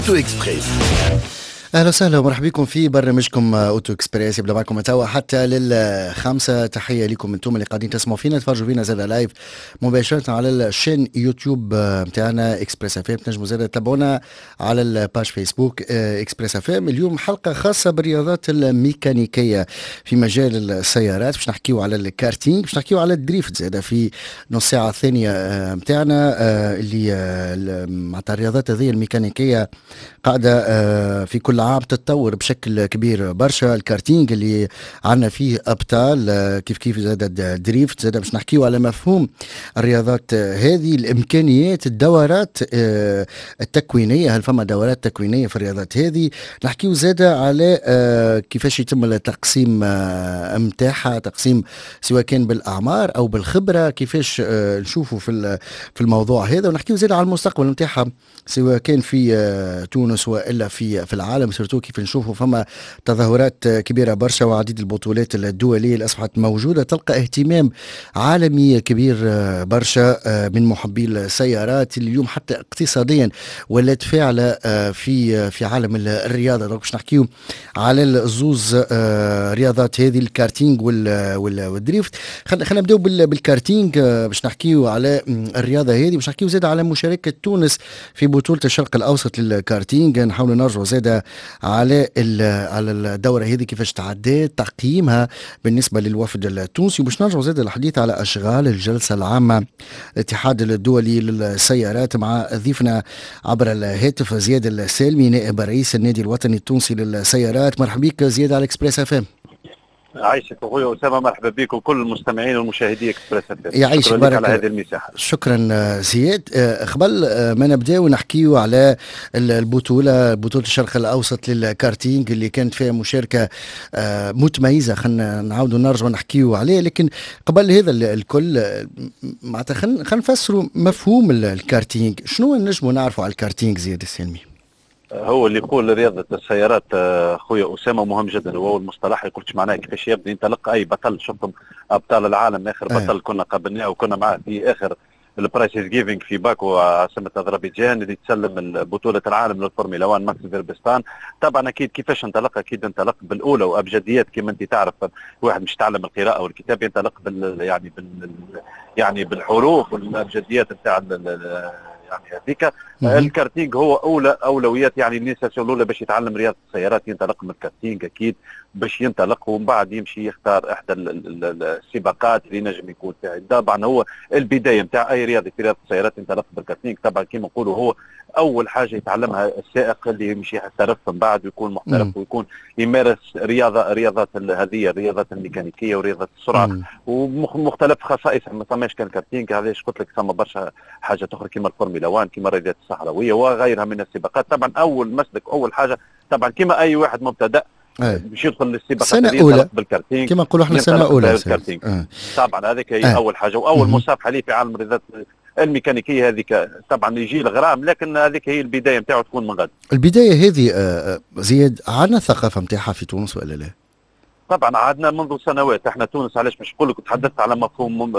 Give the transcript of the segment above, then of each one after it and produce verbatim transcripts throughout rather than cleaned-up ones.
اوتو اكسبريس. اهلا وسهلا ومرحبا بكم في برنامجكم اوتو اكسبريس. يبدا معكم توا حتى للخمسه. تحيه لكم انتم اللي قاعدين تسمعوا فينا، تفرجوا فينا زاد لايف مباشره على الشين يوتيوب نتاعنا اكسبريس اف ام. تنجموا زاد تتابعونا على الباج فيسبوك اكسبريس اف ام. اليوم حلقه خاصه بالرياضات الميكانيكيه في مجال السيارات، باش نحكيو على الكارتينج، باش نحكيو على الدريفت زاد في نص ساعه الثانيه نتاعنا، اللي معناتها الرياضات هذه الميكانيكيه قاعده في كل عام تتطور بشكل كبير برشا. الكارتينج اللي عندنا فيه ابطال، كيف كيف زاد الدريفت، زاد باش نحكيو على مفهوم الرياضات هذه، الامكانيات، الدورات التكوينيه، هل فما دورات تكوينيه في الرياضات هذه؟ نحكيو زاد على كيفاش يتم التقسيم متاعها، تقسيم سواء كان بالاعمار او بالخبره، كيفاش نشوفوا في في الموضوع هذا. ونحكيو زاد على المستقبل نتاعها سواء كان في تونس والا في في العالم، سورتو كيف نشوفوا فما تظاهرات كبيره برشا، وعديد البطولات الدوليه اللي اصبحت موجوده تلقى اهتمام عالمي كبير برشا من محبي السيارات، اللي اليوم حتى اقتصاديا ولات فاعله في في عالم الرياضه. دونك باش نحكيو على الزوز رياضات هذه، الكارتينج والدريفت. خلينا نبداو بالكارتينج باش نحكيو على الرياضه هذه، باش نحكيو زاد على مشاركه تونس في بطوله الشرق الاوسط للكارتينج. نحاول نرجعوا زاد على على الدوره هذه، كيفاش تعدات، تقييمها بالنسبه للوفد التونسي، وباش نرجعوا زاد الحديث على اشغال الجلسه العامه الاتحاد الدولي للسيارات مع ضيفنا عبر الهاتف زياد السالمي، نائب رئيس النادي الوطني التونسي للسيارات. مرحبا بك زياد على اكسبريس اف ام. عايشك اخويا اسامه، مرحبا بكم كل المستمعين والمشاهدي اكسبريس اف ام. يعيشك بارك على هذه المساحه. شكرا زياد. قبل ما نبداو نحكيو على البطوله بطوله الشرق الاوسط للكارتينج اللي كانت فيها مشاركه متميزه، خلينا نعاودوا نرجعوا نحكيو عليه. لكن قبل هذا الكل معناتها خلينا نفسروا مفهوم الكارتينج. شنو نجموا نعرفوا على الكارتينج زياد السالمي؟ هو اللي يقول رياضة السيارات اخويا اسامه مهم جدا، وهو المصطلح يقولش معناه كيفاش يبدا ينطلق اي بطل. شفتم ابطال العالم، اخر بطل أه. كنا قابلناه وكنا معاه في اخر البرايس جيفينج في باكو عاصمه اذربيجان، اللي تسلم بطوله العالم للفورمولا واحد ماكس فيربستان. طبعا اكيد كيفاش انطلق، اكيد انطلق بالاولى وابجديات كما انت تعرف. واحد مش تعلم القراءه والكتاب، ينطلق بال يعني بال يعني بالحروف والابجديات نتاع يعني هذيك. الكارتينج هو اولى اولويات، يعني الانيسياسيون الاولى باش يتعلم رياضه السيارات ينطلق من الكارتينج اكيد، باش ينطلق ومن بعد يمشي يختار احدى السباقات اللي نجم يكون فيها. طبعا هو البدايه نتاع اي رياضه في رياضه السيارات ينطلق بالكارتينج. طبعا كما نقولوا هو اول حاجه يتعلمها السائق اللي يمشي يحترف من بعد ويكون محترف مم. ويكون يمارس رياضه رياضات هذه الرياضات الميكانيكيه ورياضه السرعه ومختلف خصائصها. ما ثماش كان كارتينج، علاش قلت لك ثم برشا حاجه اخرى كما الفورمولا واحد، كما الرياضات الصحراويه وغيرها من السباقات. طبعا اول مسلك اول حاجه طبعا كما اي واحد مبتدأ باش يدخل للسباقات سنة أولى بالكارتينج، كما نقولوا احنا سنة أولى آه. طبعا هذيك هي آه. أول حاجة وأول مسابقة لي في عالم الرياضات الميكانيكية. هذيك طبعا يجي الغرام، لكن هذيك هي البداية نتاعو تكون من غد. البداية هذه آه زياد، عندنا الثقافة نتاعها في تونس ولا لا؟ طبعا عندنا منذ سنوات. احنا تونس علاش مش نقول لك، تحدثت على مفهوم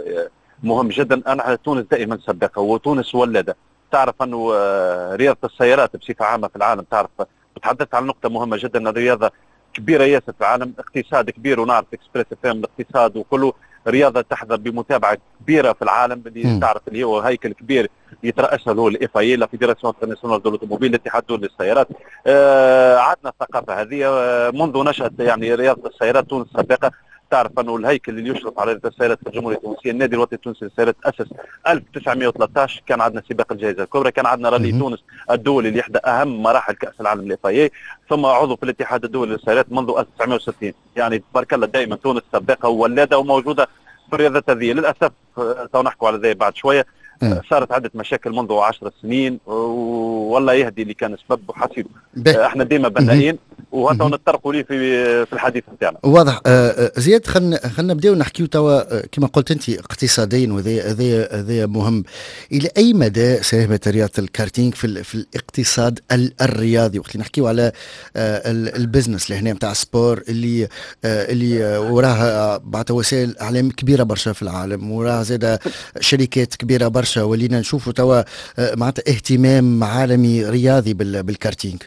مهم جدا. انا تونس دائما سباقة، وتونس ولادة. تعرف انه رياضة السيارات بصفة عامة في العالم، تعرف تحدثت على نقطة مهمة جدا، الرياضة كبيرة ياسر في العالم، اقتصاد كبير، ونعرف اكسبريس فهم الاقتصاد وكله رياضة تحظى بمتابعة كبيرة في العالم، اللي م. تعرف اللي هو هيكل كبير يترأسه هو الاف اي لا فيدراسيون انترناسيونال دو لوتوموبيل، الاتحاد الدولي للسيارات. آه عندنا الثقافة هذه آه منذ نشأت يعني رياضة السيارات. تونس سابقة، تعرف انه الهيكل اللي يشرف على رياضه السيارات في الجمهوريه التونسيه النادي الوطني التونسي للسيارات تاسس ألف وتسعمائة وثلاثة عشر. كان عندنا سباق الجائزه الكبرى، كان عندنا رالي تونس الدولي اللي احدى اهم مراحل كاس العالم الاف اي، ثم عضو في الاتحاد الدولي للسيارات منذ ألف وتسعمائة وستين. يعني تبارك الله دائما تونس سابقه وولاده وموجوده في الرياضات هذه. للاسف تو نحكوا على ذي بعد شويه، صارت عدة مشاكل منذ عشر سنين والله يهدي اللي كان سبب وحسيب. احنا ديما بنائين وهذا نتطرقوا ليه في في الحديث نتاعنا. واضح. آه زياد، خلينا خلينا نبداو نحكيو توا كما قلت انت اقتصاديا، وهذا هذا هذا مهم. الى اي مدى ساهمت رياضه الكارتينج في في الاقتصاد الرياضي؟ وقت اللي نحكيو على آه البزنس لهنا نتاع السبور اللي آه اللي وراها بعد وسائل اعلام كبيره برشا في العالم، وراها زاد شركات كبيره برشا، ولينا نشوفوا توا آه معناتها اهتمام عالمي رياضي بالكارتينج.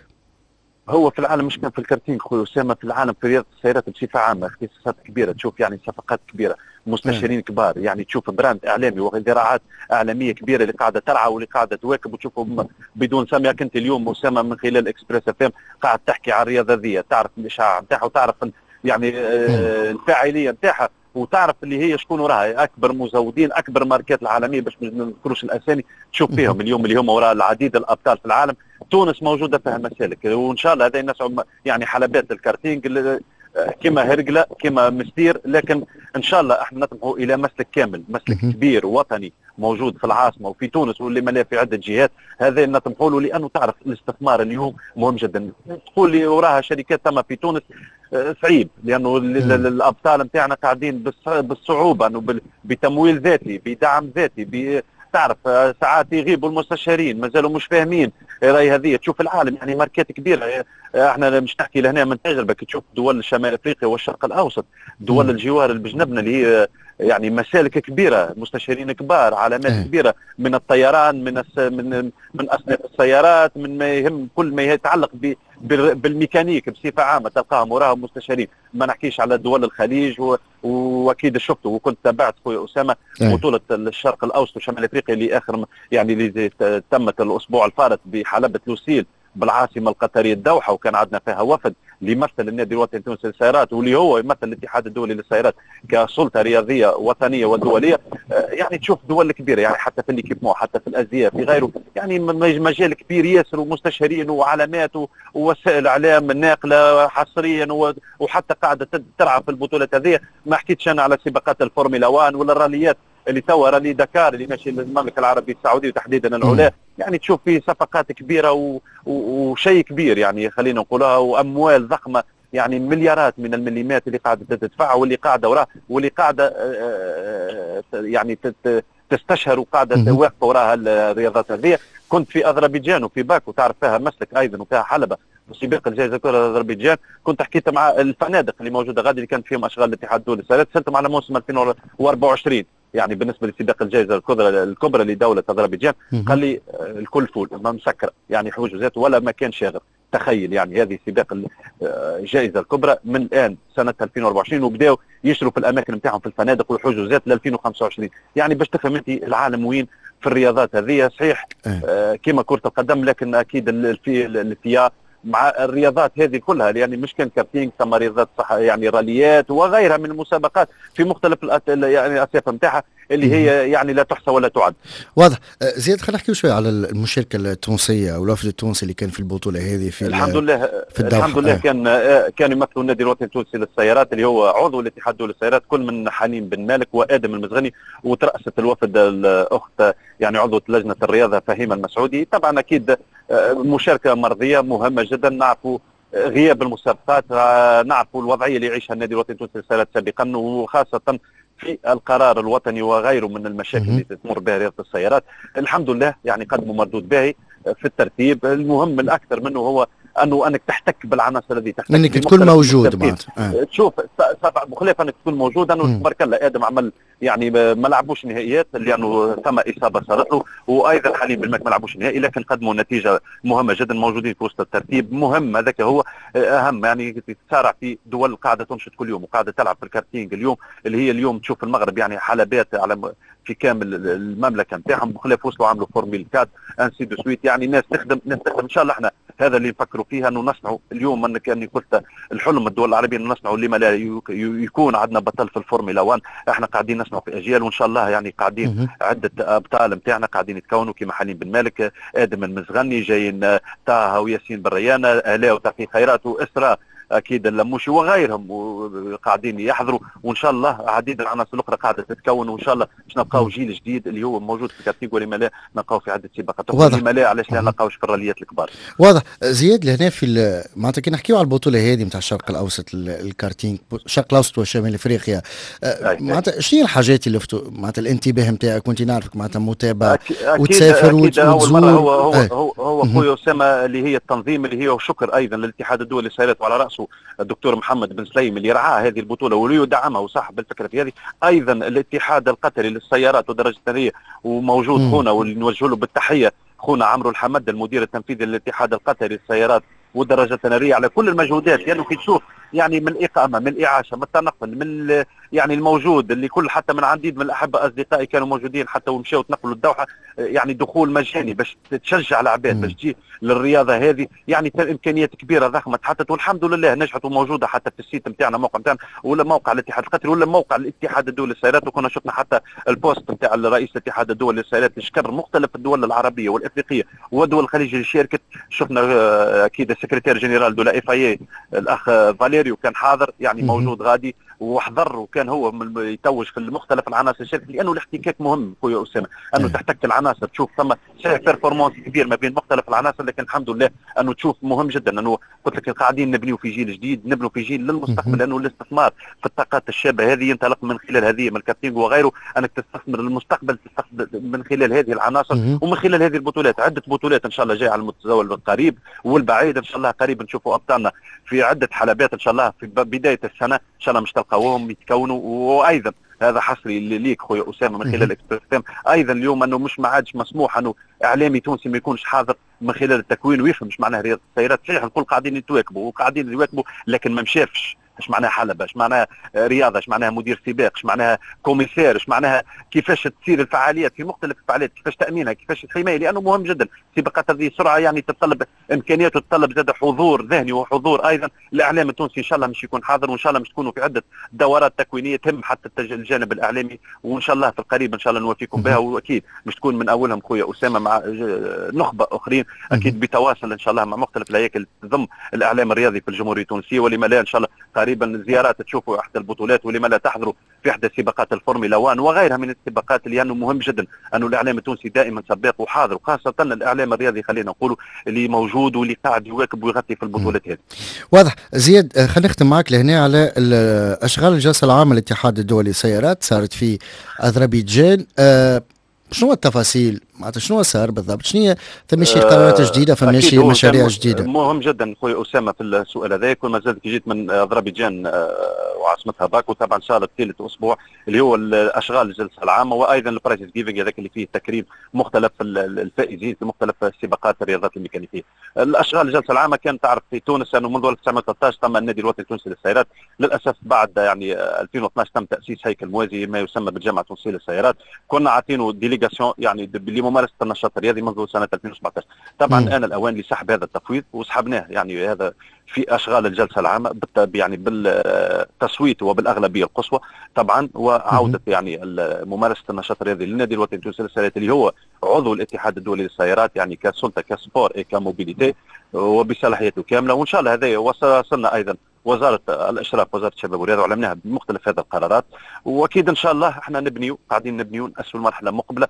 هو في العالم، مش كان في الكارتينج خويا اسامه، في العالم في رياضه السيارات بصفه عامه اختصاصات كبيره، تشوف يعني صفقات كبيره، مستشارين كبار، يعني تشوف براند اعلامي وذراعات اعلاميه كبيره اللي قاعده ترعى واللي قاعده تواكب، وتشوفهم بدون سامعك انت اليوم اسامه من خلال اكسبريس اف ام قاعد تحكي عن الرياضه ذي، تعرف الاشعاع نتاعها وتعرف يعني آه الفاعليه نتاعها، وتعرف اللي هي شكون وراها اكبر مزودين، اكبر ماركات العالميه باش ما نذكروش الاسامي، تشوف فيهم اليوم اللي هم وراء العديد الابطال في العالم. تونس موجوده فيها مسالك، وان شاء الله هذا ينسعوا يعني حلبات الكارتينج كما هرقله كما مستير، لكن ان شاء الله احنا نطمحوا الى مسلك كامل، مسلك كبير وطني موجود في العاصمه وفي تونس واللي ملا في عده جهات، هذا نطمحوا له، لانه تعرف الاستثمار اليوم مهم جدا. تقول لي وراها شركات تم في تونس صعيب، لانه الابطال نتاعنا قاعدين بالصعوبه انه بتمويل ذاتي، بدعم ذاتي، تعرف ساعات يغيبوا المستشارين مازالوا مش فاهمين راي هذه. تشوف العالم يعني ماركات كبيره، احنا مش نحكي لهنا من تجربه، تشوف دول شمال افريقيا والشرق الاوسط، دول الجوار اللي بجنبنا اللي هي يعني مسالك كبيره، مستشارين كبار، علامات أه. كبيره من الطيران، من من من اصناف السيارات، من ما يهم كل ما يتعلق ب بالميكانيك بصفه عامه تلقاهم وراهم مستشارين. ما نحكيش على دول الخليج و... واكيد شفته وكنت تابعت خويا اسامه أه. بطوله الشرق الاوسط وشمال افريقيا اللي اخر يعني اللي تمت الاسبوع الفارط بحلبة لوسيل بالعاصمه القطريه الدوحه، وكان عندنا فيها وفد اللي يمثل النادي الوطني التونسي للسيارات، واللي هو يمثل الاتحاد الدولي للسيارات كسلطه رياضيه وطنيه ودوليه. يعني تشوف دول كبيره، يعني حتى في الإيكيبمون، حتى في الازياء، في غيره، يعني مجال كبير ياسر، ومستشارين وعلامات ووسائل اعلام ناقله حصريا، وحتى قاعده ترعى في البطولات هذه. ما حكيتش انا على سباقات الفورمولا واحد ولا الراليات اللي توا رالي دكار اللي ماشي للمملكه العربيه السعوديه وتحديدا العلا، يعني تشوف في صفقات كبيره و... و... وشيء كبير، يعني خلينا نقولها، واموال ضخمه، يعني مليارات من المليمات اللي قاعده تدفعها واللي قاعده وراه واللي قاعده يعني تستشهر وقاعده واقفه وراها الرياضات هذه. كنت في اذربيجان وفي باكو، تعرف فيها مسلك ايضا وفيها حلبه وسباق الجائزه الكبرى اذربيجان. كنت حكيت مع الفنادق اللي موجوده غادي اللي كانت فيهم اشغال الاتحاد الدولي للسيارات، سالتهم على موسم ألفين وأربعة وعشرين يعني بالنسبه لسباق الجائزه الكبرى الكبرى لدوله اذربيجان. قال لي الكل فول ما مسكر، يعني حجوزات ولا مكان شاغر. تخيل يعني هذه سباق الجائزه الكبرى من الان سنه ألفين وأربعة وعشرين، وبداوا يشروا في الاماكن نتاعهم في الفنادق والحجوزات ل ألفين وخمسة وعشرين. يعني باش تفهم انت العالم وين في الرياضات هذه. صحيح آه كما كره القدم، لكن اكيد الفيا مع الرياضات هذه كلها، يعني مش كان كارتينج، ثم رياضات صح يعني راليات وغيرها من المسابقات في مختلف يعني الاصناف نتاعها اللي هي يعني لا تحصى ولا تعد. واضح. زياد، خلينا نحكي شوي على المشاركه التونسيه او الوفد التونسي اللي كان في البطوله هذه في الحمد لله في الدوحة. الحمد لله آه. كان كان يمثل النادي الوطني التونسي للسيارات اللي هو عضو الاتحاد الدولي للسيارات، كل من حنين بن مالك وادم المزغني، وترأست الوفد الاخت يعني عضو لجنه الرياضه فهيمه المسعودي. طبعا اكيد مشاركه مرضيه مهمه جدا. نعرفوا غياب المسابقات، نعرفوا الوضعيه اللي يعيشها النادي الوطني التونسي للسيارات سابقا، وخاصه في القرار الوطني وغيره من المشاكل اللي تمر بها رياضه السيارات. الحمد لله يعني قدموا مردود باهي في الترتيب. المهم الاكثر منه هو انه انك تحتك بالعناصر هذه، تحتك انك تكون موجود معناتها آه. تشوف بخلاف انك تكون موجود. انه تبارك الله ادم عمل يعني ما لعبوش نهائيات لانه ثم اصابه صارت له، وايضا حليم بالمك ما لعبوش نهائي، لكن قدموا نتيجه مهمه جدا، موجودين في وسط الترتيب. مهم هذاك هو اهم، يعني تسارع في دول قاعده تنشط كل يوم وقاعده تلعب في الكارتينج اليوم، اللي هي اليوم تشوف المغرب يعني حلبات على في كامل المملكه نتاعهم، بخلاف وصلوا عملوا فورميل كات انسي دو سويت. يعني الناس تخدم ناس تخدم. ان شاء الله احنا هذا اللي نفكروا فيها، انه نصنعوا اليوم، انك كاني قلت الحلم الدول العربيه انه نصنعوا لما لا يكون عندنا بطل في الفورمولا واحد. احنا قاعدين نصنعوا في اجيال، وان شاء الله يعني قاعدين عده ابطال نتاعنا قاعدين يتكونوا كما حليم بن مالك، ادم المزغني، جايين طه وياسين بالريانه، الاء وتقي خيرات واسراء اكيد اللموشي وغيرهم قاعدين يحضروا، وان شاء الله عديد العناصر الاخرى قاعده تتكون، وان شاء الله باش نلقاو جيل جديد اللي هو موجود في كارتينغ، ولما لا نلقاو في عده سباقات اخرى، ولما لا علاش لا نلقاوش في الراليات الكبار. واضح. زياد لهنا في معناتها كي نحكيو على البطوله هذه نتاع الشرق الاوسط الكارتينغ، الشرق الاوسط وشمال افريقيا، معناتها شنو هي الحاجات اللي لفتوا معناتها الانتباه نتاعك وانت نعرفك معناتها متابع وتسافر وتزور؟ اول مره هو هو آه. هو, هو خويا اسامه اللي هي التنظيم اللي هي، وشكر ايضا للاتحاد الدولي للسيارات وعلى راسه الدكتور محمد بن سليم اللي رعاه هذه البطوله واللي يدعمها وصاحب الفكره في هذه، ايضا الاتحاد القطري للسيارات والدرجه الثانيه وموجود خونا واللي نوجه له بالتحيه خونا عمرو الحمد المدير التنفيذي للاتحاد القطري للسيارات والدرجه الثانويه على كل المجهودات، لانه يعني كي تشوف يعني من الاقامه من الاعاشه من التنقل من يعني الموجود اللي كل حتى من عديد من الاحبه اصدقائي كانوا موجودين حتى ومشاو تنقلوا الدوحه، يعني دخول مجاني باش تشجع العباد باش تجي للرياضه هذه، يعني امكانيات كبيره ضخمه تحطت والحمد لله نجحت وموجوده حتى في السيت نتاعنا الموقع نتاعنا ولا موقع الاتحاد القطري ولا موقع الاتحاد الدولي للسيارات، وكنا شفنا حتى البوست نتاع رئيس الاتحاد الدولي للسيارات اللي شكر مختلف الدول العربيه والافريقيه والدول الخليج اللي شاركت. شفنا اكيد السكرتير جنرال دولا اف اي الاخ فاليريو كان حاضر يعني موجود غادي وحضر، وكان هو يتوج في المختلف العناصر الشركه، لانه الاحتكاك مهم خويا اسامه، انه تحتك العناصر تشوف ثم بيرفورمانس كبير ما بين مختلف العناصر، لكن الحمد لله انه تشوف مهم جدا انه قلت لك قاعدين نبنيو في جيل جديد، نبنيو في جيل للمستقبل، لانه الاستثمار في الطاقات الشابه هذه ينطلق من خلال هذه من الكارتينغ وغيره، انك تستثمر للمستقبل تستثمر من خلال هذه العناصر ومن خلال هذه البطولات، عده بطولات ان شاء الله جايه على المستوى القريب والبعيد، ان شاء الله قريب نشوفوا ابطالنا في عده حلبات ان شاء الله في بدايه السنه ان شاء الله مش تلقاوهم يتكونوا. وايضا هذا حصري ليك خويا اسامه من خلال الاكسبرت ايضا اليوم انه مش ما عادش مسموح انه اعلامي تونسي ما يكونش حاضر من خلال التكوين ويفهم مش معناها رياضه السيارات. صحيح الكل قاعدين يتواكبوا وقاعدين يواكبوا، لكن ما مشافش ايش معناها حلبة، ايش معناها رياضه، ايش معناها مدير سباق، ايش معناها كوميسير، ايش معناها كيفاش تصير الفعاليات في مختلف الفعاليات، كيفاش تامينها، كيفاش الحمايه، لانه مهم جدا. سباقات هذه سرعه يعني تتطلب امكانيات وتتطلب زاد حضور ذهني وحضور ايضا الاعلام التونسي ان شاء الله مش يكون حاضر، وان شاء الله مش تكونوا في عده دورات تكوينيه تهم حتى الجانب الاعلامي، وان شاء الله في القريب ان شاء الله نوفيكم بها، واكيد مش تكون من اولهم خويا اسامه مع نخبه اخرين اكيد بتواصل ان شاء الله مع مختلف الهياكل تضم الاعلام الرياضي في الجمهوريه التونسيه، ولما لا ان شاء الله قريبا زيارات تشوفوا احدى البطولات، ولما لا تحضروا في احدى سباقات الفورمولا واحد وغيرها من السباقات، لانه مهم جدا انه الاعلام التونسي دائما سباق وحاضر، وخاصه الاعلام الرياضي خلينا نقولوا اللي موجود واللي قاعد يواكب ويغطي في البطولات هذه. واضح. زياد خلينا نختم معك لهنا على اشغال الجلسه العامه للاتحاد الدولي للسيارات صارت في اذربيجان. أه شنو التفاصيل؟ معناتها شنو صار بالضبط؟ شنو هي فماشي قرارات جديده فماشي مشاريع جديده؟ مهم جدا خويا اسامه في السؤال هذا، كل ما زلت جيت من اذربيجان وعاصمتها باكو، طبعا صارت ثالث اسبوع اللي هو اشغال الجلسه العامه، وايضا البرايز جيفنج هذاك اللي فيه تكريم مختلف الفائزين في مختلف السباقات الرياضات الميكانيكيه. الاشغال الجلسه العامه كانت تعرف في تونس انه منذ ألف وتسعمائة وثلاثة عشر تم النادي الوطني التونسي للسيارات، للاسف بعد يعني ألفين واثني عشر تم تاسيس هيكل موازي ما يسمى بالجامعه التونسيه للسيارات، كنا عاطينه ديليغاسيون يعني لممارسه النشاط الرياضي منذ سنه ألفين وسبعة عشر. طبعا آن الاوان لسحب هذا التفويض وسحبناه، يعني هذا في اشغال الجلسه العامه يعني بالتصويت وبالاغلبيه القصوى طبعا، وعوده يعني ممارسه النشاط الرياضي للنادي الوطني التونسي للسيارات اللي هو عضو الاتحاد الدولي للسيارات يعني كسلطه كسبور اي كموبيليتي وبصلاحيته كامله، وان شاء الله هذا وصلنا ايضا وزاره الاشراف وزاره الشباب والرياضه وعلمناها بمختلف هذه القرارات، واكيد ان شاء الله احنا نبنيو قاعدين نبنيو ناسسوا المرحله المقبله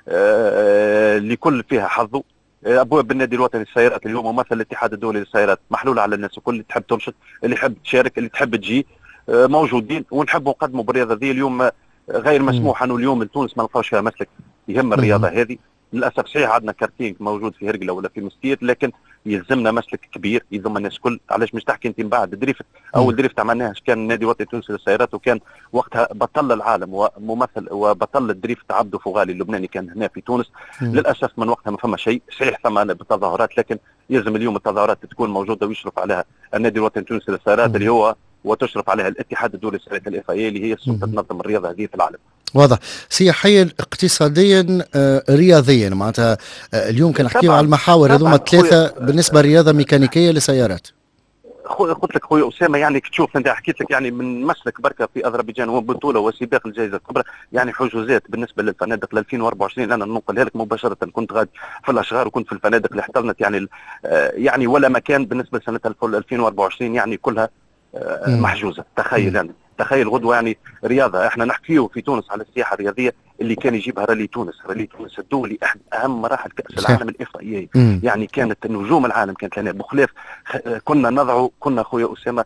آه لكل فيها حظه. ابواب النادي الوطني للسيارات اليوم ممثل الاتحاد الدولي للسيارات محلوله على الناس الكل اللي تحب تنشط، اللي يحب تشارك، اللي تحب تجي آه موجودين، ونحبوا نقدموا بالرياضه ذي. اليوم غير مسموح انه اليوم تونس ما نلقاوش فيها مسلك يهم الرياضه هذه، للاسف صحيح عندنا كارتينغ موجود في هرقله ولا في مستير، لكن يلزمنا مسلك كبير يضم الناس الكل. علاش مش تحكي انت من بعد دريفت اول دريفت عملناها كان النادي الوطني التونسي للسيارات، وكان وقتها بطل العالم وممثل وبطل الدريفت عبده فغالي اللبناني كان هنا في تونس. مم. للاسف من وقتها ما فما شيء، صحيح ثم بالتظاهرات، لكن يلزم اليوم التظاهرات تكون موجوده ويشرف عليها النادي الوطني التونسي للسيارات اللي هو وتشرف عليها الاتحاد الدولي للسيارات الاف اي اللي هي السلطه تنظم الرياضه هذه في العالم. واضح. سياحيا اقتصاديا آه، رياضيا معناتها آه، اليوم كنحكيو على المحاور هذوما الثلاثه بالنسبه للرياضه ميكانيكيه للسيارات. قلت لك خويا اسامه، يعني تشوف انت حكيت لك يعني من مسلك بركه في اذربيجان وبطوله وسباق الجائزه الكبرى، يعني حجوزات بالنسبه للفنادق ل ألفين وأربعة وعشرين انا ننقلها لك مباشره، كنت غادي في الاشغار وكنت في الفنادق اللي احتضنت يعني يعني ولا مكان بالنسبه لسنه ألفين وأربعة وعشرين يعني كلها محجوزه. تخيل يعني تخيل غدوه يعني رياضه، احنا نحكيو في تونس على السياحه الرياضيه اللي كان يجيبها رالي تونس، رالي تونس الدولي احد اهم مراحل كاس العالم الافريقيه، يعني كانت نجوم العالم كانت لنا بخلاف، كنا نضعوا كنا خويا اسامه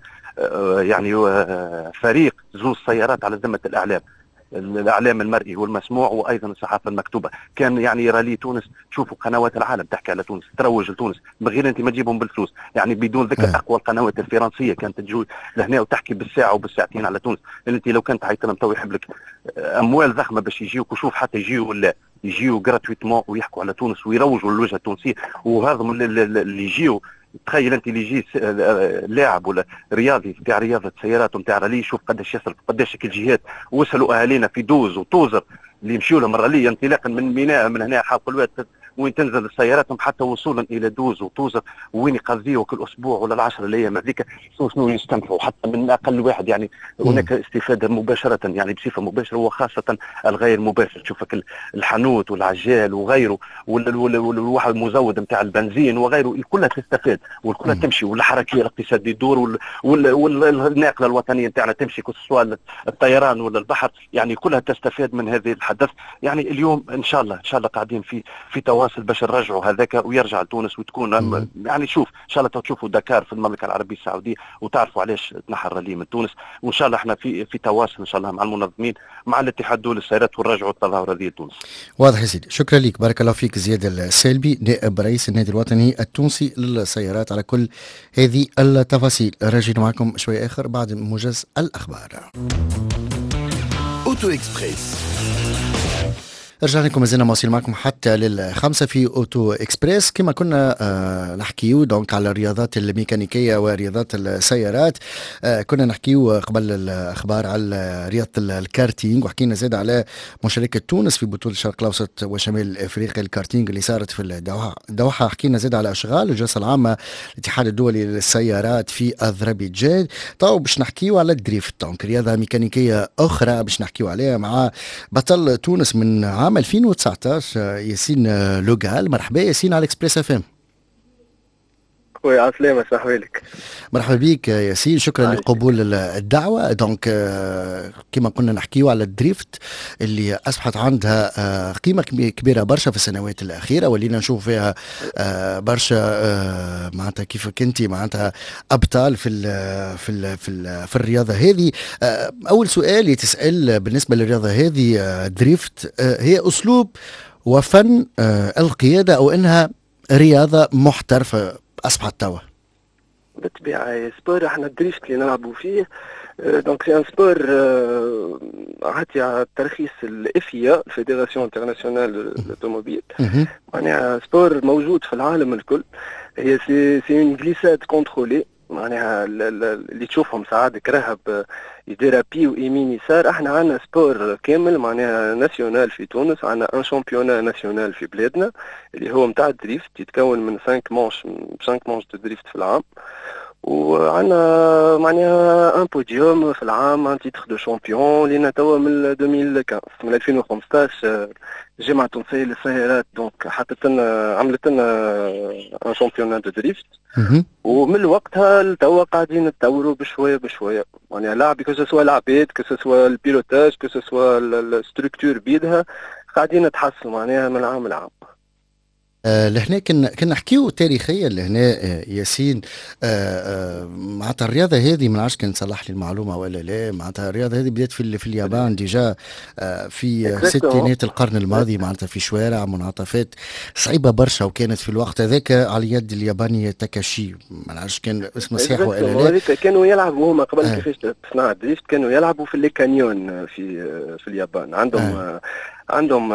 يعني فريق زوز سيارات على ذمه الاعلام، الاعلام المرئي والمسموع وايضا الصحافه المكتوبه، كان يعني رالي تونس تشوفوا قنوات العالم تحكي على تونس، تروج لتونس من غير انت ما تجيبهم بالفلوس، يعني بدون ذكر أه. اقوى القنوات الفرنسيه كانت تجي لهنا وتحكي بالساعه وبالساعتين على تونس، لان انت لو كنت حيتم تو يحب لك اموال ضخمه باش يجيوك، وشوف حتى يجيو ولا يجيو جراتويتمون ويحكوا على تونس ويروجوا للوجهه التونسيه، وهذا اللي يجيو تخيل انت اللي يجي لاعب ولا رياضي بتاع رياضه سيارات وبتاع رالي، يشوف قداش يصرف قداش الجهات وصلوا اهالينا في دوز وتوزر اللي يمشيوا لهم الرالي انطلاقا من ميناء من هنا حاق الواد وين تنزل سياراتهم حتى وصولا الى دوز وتوزر، وين يقضيوا كل اسبوع ولا العشر الايام هذيك شنو يستمتعوا حتى من اقل واحد، يعني هناك استفاده مباشره يعني بصفه مباشره وخاصه الغير مباشر، تشوفك الحانوت والعجال وغيره والواحد المزود نتاع البنزين وغيره كلها تستفاد والكلها تمشي، والحركيه الاقتصاديه تدور والناقله الوطنيه نتاعنا تمشي سواء الطيران ولا البحر، يعني كلها تستفاد من هذه الحدث. يعني اليوم ان شاء الله ان شاء الله قاعدين في في تواصل باش نرجعوا هذاك ويرجع لتونس وتكون مم. يعني شوف ان شاء الله تشوفوا دكار في المملكه العربيه السعوديه وتعرفوا علاش تنحى الرالي من تونس، وان شاء الله احنا في في تواصل ان شاء الله مع المنظمين مع الاتحاد الدولي للسيارات ونرجعوا التظاهره هذه لتونس. واضح يا سيدي، شكرا لك، بارك الله فيك. زياد السالبي نائب رئيس النادي الوطني التونسي للسيارات على كل هذه التفاصيل. راجعين معكم شوي اخر بعد موجز الاخبار. اوتو اكسبريس رجعنا لكم، مازلنا مواصلين معكم حتى للخمسة في أوتو إكسبريس. كما كنا آه نحكيو دونك على الرياضات الميكانيكية ورياضات السيارات، آه كنا نحكيو قبل الأخبار على رياضة الكارتينج، وحكينا زاد على مشاركة تونس في بطولة الشرق الأوسط وشمال أفريقيا الكارتينج اللي صارت في الدوحة. الدوحة حكينا زاد على أشغال الجلسة العامة الاتحاد الدولي للسيارات في أذربيجان. طيب باش نحكيو على الدريفت، دونك رياضة ميكانيكية أخرى باش نحكيو عليها مع بطل تونس من عام ألفين وتسعطاش ياسين لوغال. مرحبا ياسين على اكسبريس اف ام. خويا عسلامة، مرحبا لك. مرحبا بك ياسين، شكرا عايز. لقبول الدعوة. دونك كما كنا نحكيو على الدريفت اللي أصبحت عندها قيمة كبيرة برشا في السنوات الأخيرة، ولينا نشوف فيها برشا معناتها كيف كنتي معناتها أبطال في ال في ال في, ال في الرياضة هذه. أول سؤال يتسأل بالنسبة للرياضة هذه دريفت، هي أسلوب وفن القيادة أو إنها رياضة محترفة أصبحت توا؟ بالطبيعة سبور احنا الدريفت اللي نلعبوا فيه دونك سي ان سبور عاتي على الترخيص الافيا الفيدراسيون انترناسيونال للأوتوموبيل، معناها سبور موجود في العالم الكل. هي سي سي اون غليساد كونترولي، معناها اللي تشوفهم ساعات كرهب يدير بي ويمين يسار. احنا عندنا سبور كامل معناها ناسيونال في تونس، عندنا ان شامبيونا ناسيونال في بلادنا اللي هو نتاع الدريفت، يتكون من خمسة مانش خمسة مانش دو دريفت في العام، وعندنا معناها ان بوديوم في العام، ان تيتر دو شامبيون لينا توا من ألفين وخمسطاش من ألفين وخمسطاش الجامعة التونسية للسيارات دونك حطت لنا عملت لنا ان شامبيونا دو دريفت، ومن وقتها لتوا قاعدين نتطوروا بشويه بشويه، يعني لعب كو سوا العباد كو سوا البيلوتاج كو سوا الستركتور بيدها قاعدين نتحسنوا معناها من عام لعام. آه لهنا كنا كنا نحكيو تاريخيا لهنا آه ياسين، آه آه معناتها الرياضه هذه ما نعرفش كان تصلح لي المعلومه ولا لا، معناتها الرياضه هذه بدات في في اليابان ديجا آه في ستينات القرن الماضي، معناتها في شوارع منعطفات صعيبه برشا، وكانت في الوقت هذاك على يد الياباني تاكاشي، ما نعرفش كان اسمه صحيح ولا لا. كانوا يلعبوا هما قبل آه. كيفاش تصنع الدريفت كانوا يلعبوا في لي كانيون في في اليابان، عندهم آه. عندهم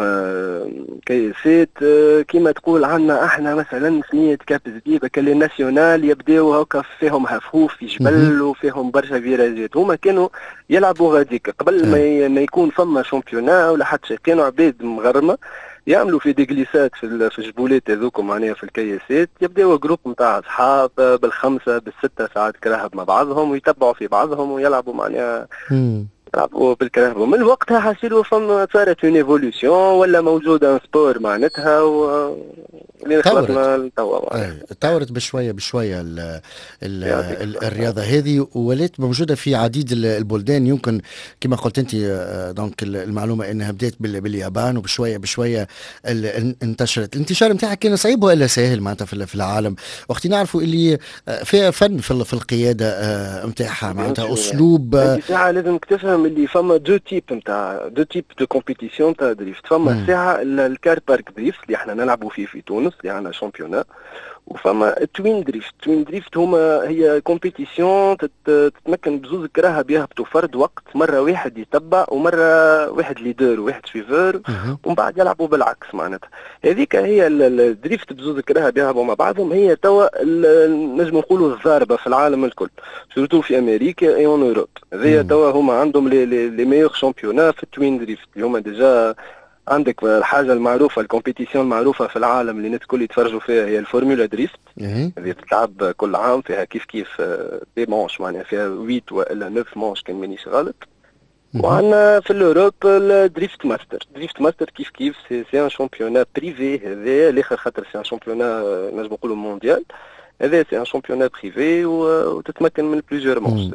كيسات كيما تقول عندنا احنا مثلا ثنية كاب زبيبة كالي ناسيونال يبداو هكا فيهم هفوف في جبل وفيهم برشا فيراجات، هما كانوا يلعبوا غاديك قبل ما, ما يكون فما شامبيونا ولا حتى شيء، كانوا عباد مغرمة يعملوا في ديجليسات في في الجبولات هذوكم معناها في الكياسات، يبداو جروب نتاع اصحاب بالخمسه بالسته ساعات كراهب مع بعضهم ويتبعوا في بعضهم ويلعبوا معناها يلعبوا بالكراهب. من وقتها حسيلوا فما صارت اون ايفولوسيون ولا موجوده ان سبور معناتها و اللي خلطنا لتوا تطورت بشويه بشويه ال ال ال الرياضه هذه ولات موجوده في عديد البلدان. يمكن كما قلت انت دونك المعلومه انها بدات باليابان وبشويه بشويه انتشرت. الانتشار نتاعها كان صعيب ولا سهل معناتها في العالم؟ وقت نعرفوا اللي فيها فن في القياده نتاعها معناتها اسلوب. انت ساعه لازم تفهم اللي فما دو تيب نتاع دو تيب دو كومبيتيسيون تاع دريفت. فما ساعه الكار بارك دريفت اللي احنا نلعبوا فيه في تونس اللي عندنا شامبيونا، وفما توين دريفت. توين دريفت هما هي كومبيتيسيون تتمكن بزوز كراهب يهبطوا فرد وقت، مره واحد يتبع ومره واحد ليدر وواحد شوفور ومن بعد يلعبوا بالعكس معناتها. هذيك هي الدريفت بزوز كراهب يهبطوا مع بعضهم، هي توا نجم نقولوا الضاربه في العالم الكل، سورتو في امريكا اي اون اوروب. هذيا توا هما عندهم لي لي ميور شامبيونا في التوين دريفت اللي هما ديجا عندك الحاجه المعروفه الكومبيتيسيون المعروفه في العالم اللي الناس الكل يتفرجوا فيها هي الفورمولا دريفت اللي تتلعب كل عام، فيها كيف كيف دي مانش معناها فيها ثمانية ولا تسعة مانش كان مانيش غلط. وعندنا في الاوروب الدريفت ماستر. دريفت ماستر كيف كيف سي سي ان شامبيونا بريفي، هذا الاخر خاطر سي ان شامبيونا نجم نقولوا مونديال. هذا سي ان شامبيونا بريفي وتتمكن من بليزيور ماتش.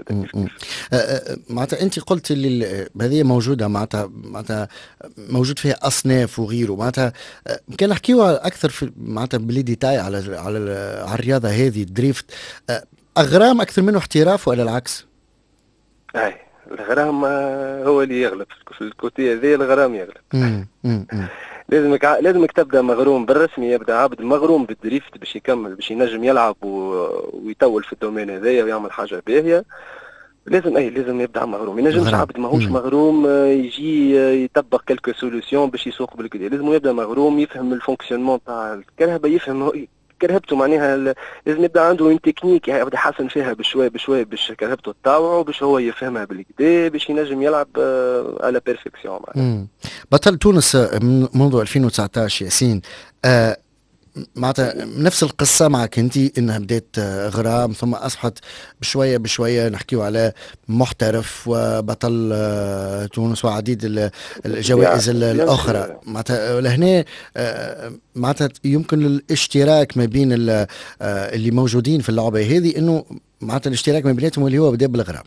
معناتها انت قلت اللي هذه موجوده معناتها معناتها موجود فيها اصناف وغيره. معناتها كان نحكيو اكثر في معناتها بلي ديتاي على على على الرياضه هذه الدريفت، اغرام اكثر منه احتراف ولا العكس؟ اي الغرام هو اللي يغلب في الكوتي هذا، الغرام يغلب. لازمك لازمك تبدا مغروم بالرسمي، يبدا عبد مغروم بالدريفت باش يكمل باش ينجم يلعب ويطول في الدومين هذايا ويعمل حاجه باهيه. لازم اي لازم يبدا مغروم، ما ينجمش عبد ماهوش مغروم يجي يطبق كلكو سوليسيون باش يسوق بالكدا. لازم يبدا مغروم يفهم الفونكسيونمون تاع الكرهبه، يفهم كرهبته معناها لازم يبدا عنده اون تكنيك يبدا يحسن فيها بشوي بشوي باش كرهبته تطاوعه باش هو يفهمها بالكدا باش ينجم يلعب على بيرفكسيون. بطل تونس منذ ألفين وتسعطاش ياسين، آه معناتها نفس القصة معك انت انها بدات غرام ثم اصبحت بشوية بشوية نحكيو على محترف وبطل تونس وعديد الجوائز الاخرى. معناتها لهنا معناتها يمكن الاشتراك ما بين اللي موجودين في اللعبة هذه انه معناتها الاشتراك ما بيناتهم اللي هو بدا بالغرام.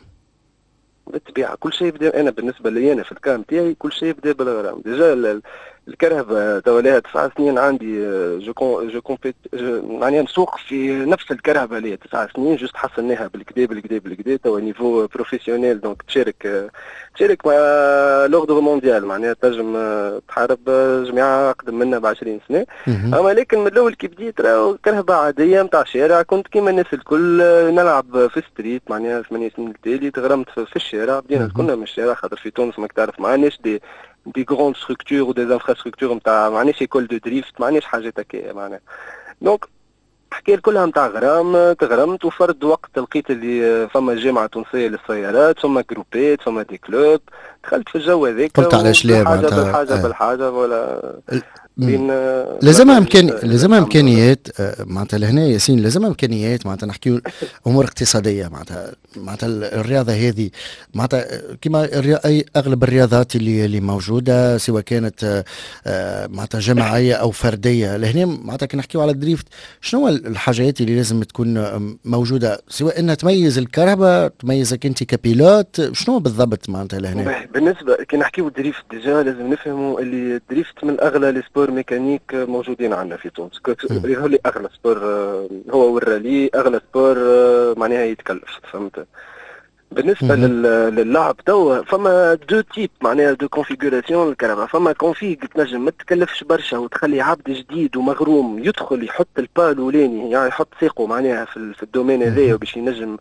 بالطبيعة كل شيء يبدا، انا بالنسبة لي انا في الكام تاعي كل شيء يبدا بالغرام. ديجا الكرهبة توا لها تسع سنين عندي جو كون جو كومبيت معناها نسوق في نفس الكرهبة اللي تسع سنين، جوست حسناها بالكدا بالكدا بالكدا توا نيفو بروفيسيونيل. دونك تشارك تشارك مع لوردر مونديال معناها تنجم تحارب جماعة أقدم منا ب عشرين سنة. أما لكن من الأول كي بديت راهو كرهبة عادية نتاع شارع، كنت كيما الناس الكل نلعب في ستريت معناها ثمانية سنين التالي تغرمت في الشارع. بدينا كنا من الشارع خاطر في تونس ماك تعرف معناش دي دي غروند ستركتور ودي انفراستركتور نتاع معناش ايكول دو دريفت معناش حاجات هكايا معناها. دونك الحكايه كلها نتاع غرام تغرمت وفرد وقت لقيت اللي فما جامعه تونسيه للسيارات، فما جروبات، فما دي كلوب، دخلت في الجو هذاك. قلت علاش لا حاجه بالحاجه بالحاجه ولا بين لازمها امكان لازمها امكانيات معناتها لهنا ياسين، لازمها امكانيات معناتها نحكيو امور اقتصاديه معناتها معناتها الرياضه هذه معناتها كما اي اغلب الرياضات اللي اللي موجوده سواء كانت معناتها جماعيه او فرديه. لهنا معناتها كي نحكيو على الدريفت شنو الحاجات اللي لازم تكون موجوده سواء انها تميز الكهرباء تميزك انت كبيلوت، شنو بالضبط معناتها لهنا؟ بالنسبه كي نحكيو الدريفت ديجا لازم نفهموا اللي الدريفت من اغلى لي سبور ميكانيك موجودين عندنا في تونس. هو اللي اغلى سبور هو والرالي اغلى سبور معناها يتكلف فهمت. بالنسبه للعب توا فما دو تيب معناها دو كونفيغوراسيون الكهرباء. فما كونفيغ تنجم ما تكلفش برشا وتخلي عبد جديد ومغروم يدخل يحط البا الاولاني يعني يحط ساقه معناها في الدومين هذايا باش ينجم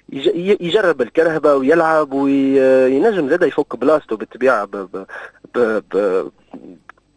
يجرب الكرهبة ويلعب وينجم زادا يفك بلاصته بالطبيعة ب ب ب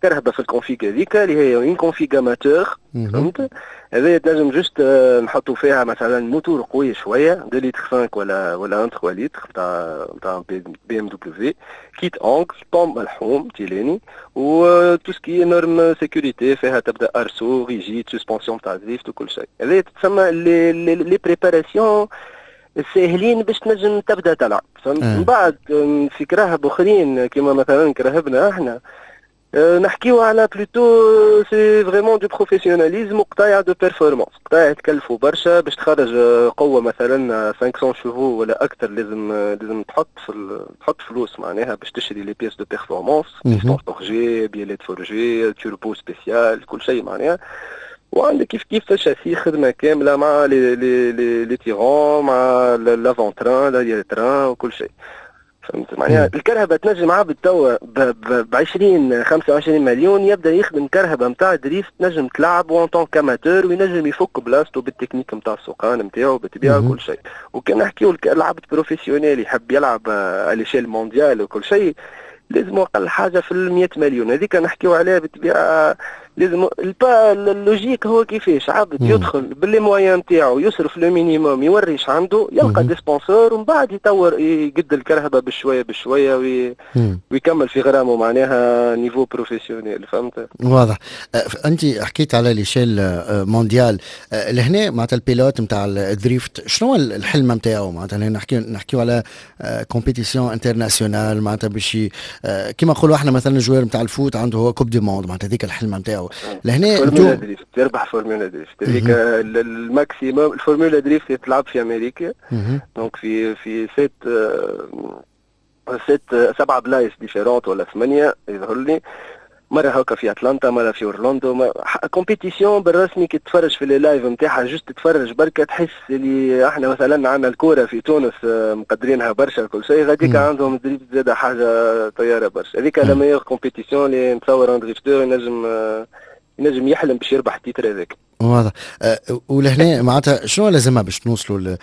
كرهبه في الكونفيغ هذيك اللي هي اون كونفيغ اماتور، فهمت؟ هذا تنجم جوست نحطوا فيها مثلا موتور قوي شويه اثنين لتر خمسة ولا ولا ثلاثة لتر نتاع نتاع بي ام دبليو، كيت اونغل، طوم ملحوم تيلاني، و تو سكي نورم سيكوريتي فيها تبدا ارسو ريجيد سسبونسيون تاع دريفت وكل شيء. هذا تسمى لي لي بريباراسيون الساهلين باش تنجم تبدا تلعب، فهمت؟ من بعد في كراهب اخرين كما مثلا كراهبنا احنا نحكيو على بلوتو سي فريمون دو بروفيسيوناليزم وقطايع دو بيرفورمانس، قطايع تكلفوا برشا باش تخرج قوه مثلا خمسمية شوفو ولا اكثر، لازم لازم تحط في تحط فلوس معناها باش تشري لي بيس دو بيرفورمانس، بيستون فورجي، بيليت فورجي، توربو سبيسيال، كل شيء معناها. وعندك كيف كيف الشاسي خدمه كامله مع لي لي لي, لي تيرون، مع لافونتران لا تران وكل شيء، فهمت معناها. الكرهبه تنجم عبد توا ب عشرين خمسة وعشرين مليون يبدا يخدم كرهبه نتاع دريفت، تنجم تلعب وان طون كاماتور، وينجم يفك بلاصتو بالتكنيك نتاع السوقان نتاعو بالطبيعه وكل شيء. وكان نحكيو العبد بروفيسيونيل يحب يلعب على شيل مونديال وكل شيء، لازم اقل حاجه في المية مليون هذيك نحكيو عليها بالطبيعه. لازم البا اللوجيك هو كيفاش عبد يدخل باللي موان نتاعو يصرف لو مينيموم، يوريش عنده، يلقى دي سبونسور، ومن بعد يطور يقد الكرهبه بشويه بشويه وي... ويكمل في غرامه معناها نيفو بروفيسيونيل، فهمت؟ واضح. انت حكيت على ليشيل مونديال لهنا معناتها البيلوت نتاع الدريفت شنو الحلم نتاعو؟ معناتها نحكيو نحكيو على كومبيتيسيون انترناسيونال معناتها باش كيما نقولوا احنا مثلا الجوار نتاع الفوت عنده هو كوب دي موند، معناتها هذيك الحلم نتاعو. لهنا فورمولا دريفت يربح فورمولا دريفت هذيك الماكسيموم. الفورمولا دريفت تلعب في امريكا، دونك في في ست ست سبعة بلايص ديفيرونت ولا ثمانيه يظهر لي، مره هكا في اتلانتا، مره في اورلاندو. كومبيتيسيون بالرسمي كي تتفرج في لي لايف نتاعها جوست تتفرج بركه تحس اللي احنا مثلا عندنا الكوره في تونس مقدرينها برشا كل شيء، غاديك عندهم دريفت زاد حاجه طياره برشا. هذيك لا ميور كومبيتيسيون اللي نتصور ان دريفتور ينجم ينجم يحلم باش يربح التيتر هذاك. واضح. أه ولهنا معناتها شنو لازمها باش نوصلوا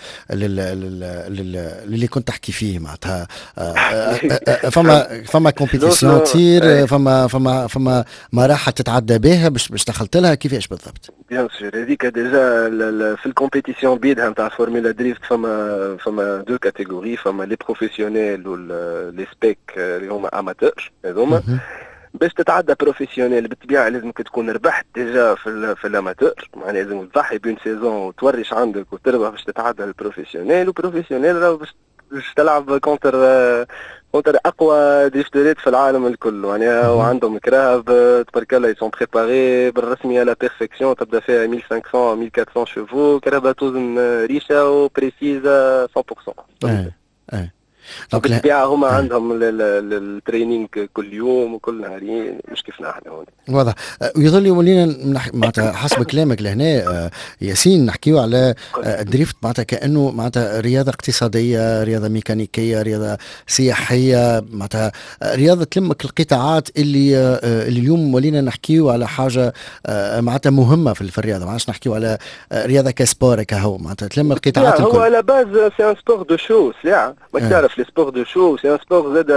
للي كنت تحكي فيه معناتها؟ أه أه فما فما كومبيتيسيون تصير، فما فما فما مراحل تتعدى بها باش باش دخلت لها، كيفاش بالضبط؟ بيان سور هذيك ديجا في الكومبيتيسيون بيدها نتاع فورمولا دريفت فما فما دو كاتيجوري، فما لي بروفيسيونيل ولي سبيك اللي هما اماتور هذوما. باش تتعدى بروفيسيونيل بالطبيعه لازمك تكون ربحت ديجا في في الاماتور، معناها لازم تضحي بين سيزون وتوريش عندك وتربح باش تتعدى البروفيسيونيل. وبروفيسيونيل راه باش باش تلعب كونتر كونتر اقوى دريفتوريت في العالم الكل معناها، وعندهم كراهب تبارك الله يسون بريباري بالرسمي على بيرفكسيون، تبدا فيها ألف وخمسمية ألف وأربعمية شوفو، كرهبه توزن ريشه وبريسيزه مية بالمية. اي اي بالطبيعه هما عندهم التريننج كل يوم وكل نهارين، مش كيفنا احنا هون. واضح. ويظل ولينا معناتها حسب كلامك لهنا ياسين نحكيو على الدريفت معناتها كانه معناتها رياضه اقتصاديه، رياضه ميكانيكيه، رياضه سياحيه، معناتها رياضه تلمك القطاعات اللي اللي اليوم ولينا نحكيو على حاجه معناتها مهمه في الرياضه، ما عادش نحكيو على رياضه كسبور كهو، معناتها تلم القطاعات الكل. هو على باز سي ان سبور دو شو ساعه ما تعرف لي سبور دو شو، سي ان سبور زاد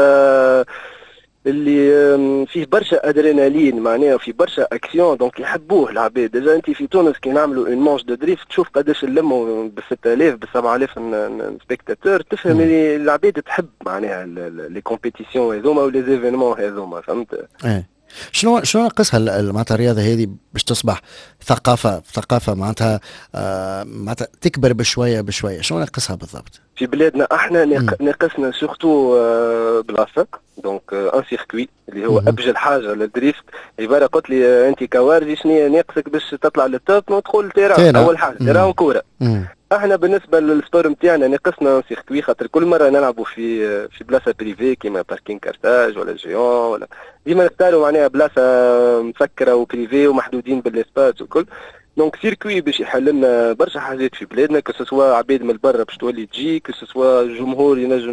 اللي فيه برشا ادرينالين معناها، في برشا اكسيون، دونك يحبوه العباد. ديجا انت في تونس كي نعملوا اون مانش دو دريفت تشوف قداش نلموا ب ستة آلاف ب سبعة آلاف سبيكتاتور، تفهم اللي العباد تحب معناها لي كومبيتيسيون هذوما ولي زيفينمون هذوما، فهمت؟ ايه. شنو شنو ناقصها معناتها الرياضه هذه باش تصبح ثقافه ثقافه معناتها آه معناتها تكبر بشويه بشويه؟ شنو ناقصها بالضبط؟ في بلادنا احنا ناقصنا سورتو آه بلاصه، دونك ان سيركوي اللي هو ابجل حاجه للدريفت. عباره قلت لي انت كوارجي شنو ناقصك باش تطلع للتوب؟ ندخل تيران اول حاجه، تيران كوره. احنا بالنسبه للسبور نتاعنا ناقصنا سيركوي، خاطر كل مره نلعبوا في في بلاصه بريفي كيما باركين كارتاج ولا جيون، ولا ديما نختاروا معناها بلاصه مسكره وبريفي ومحدودين بالاسباس وكل. دونك سيركوي باش يحل لنا برشا حاجات في بلادنا، كسوا عباد من برا باش تولي تجي، كسوا الجمهور ينجم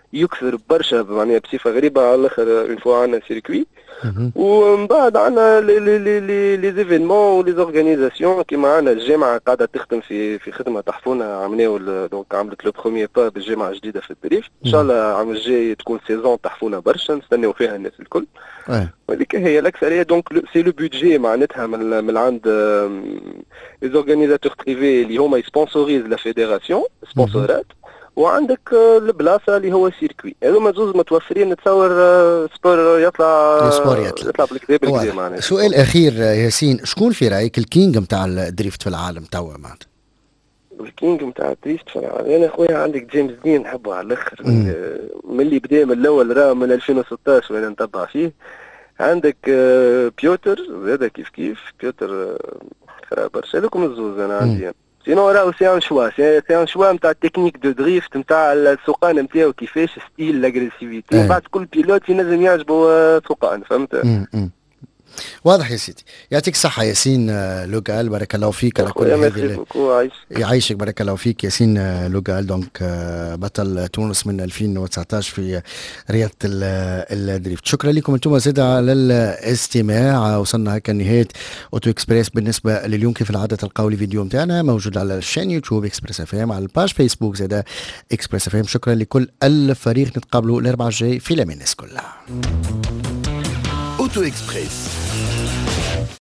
يكثر برشا معناها بصفه غريبه على الاخر. اون فوا عندنا سيركوي ومن بعد عندنا لي لي لي لي لي زيفينمون ولي زورغانيزاسيون كيما عندنا الجامعه قاعده تخدم في في خدمه تحفونا عملناو دونك عملت لو بروميير با بالجامعه الجديده في الدريف. ان شاء الله العام الجاي تكون سيزون تحفونا برشا نستناو فيها الناس الكل. وهذيك هي الاكثريه. دونك سي لو بودجي معناتها من من عند لي زورغانيزاتور بريفي اللي هما يسبونسوريز لا فيدراسيون سبونسورات، وعندك البلاصه اللي هو سيركوي. هذوما زوز متوفرين. نتصور سبور يطلع سبور يطلع, يطلع بالكذا بالكذا معناها. سؤال اخير ياسين، شكون في رايك الكينج نتاع الدريفت في العالم توا معناتها؟ الكينج نتاع الدريفت في العالم انا خويا عندك جيمس دين نحبه على الاخر من اللي بدا من الاول راه من ألفين وستطاش وانا نتبع فيه. عندك بيوتر زادا كيف كيف بيوتر خرا برشا. لكم الزوز انا عندي سينو راهو سي ان شوا سي ان شوا نتاع التكنيك دو دريفت نتاع السوقان نتاعو كيفاش ستيل لاغريسيفيتي. بعد كل بيلوت ينجم يعجبه سوقان فهمت. واضح يا سيدي. يعطيك الصحة ياسين لوغال، بارك الله فيك على كل هذه. يعيشك بارك الله فيك ياسين لوغال. دونك بطل تونس من ألفين وتسعطاش في رياضة الدريفت. شكرا لكم انتم زيادة على الاستماع. وصلنا هكا نهاية اوتو اكسبريس بالنسبة لليوم. كيف العادة تلقاو الفيديو نتاعنا موجود على الشان يوتيوب اكسبريس اف ام، على الباج فيسبوك زيادة اكسبريس اف ام. شكرا لكل الفريق. نتقابلوا الاربعاء الجاي في لامينس كلها. اوتو اكسبريس.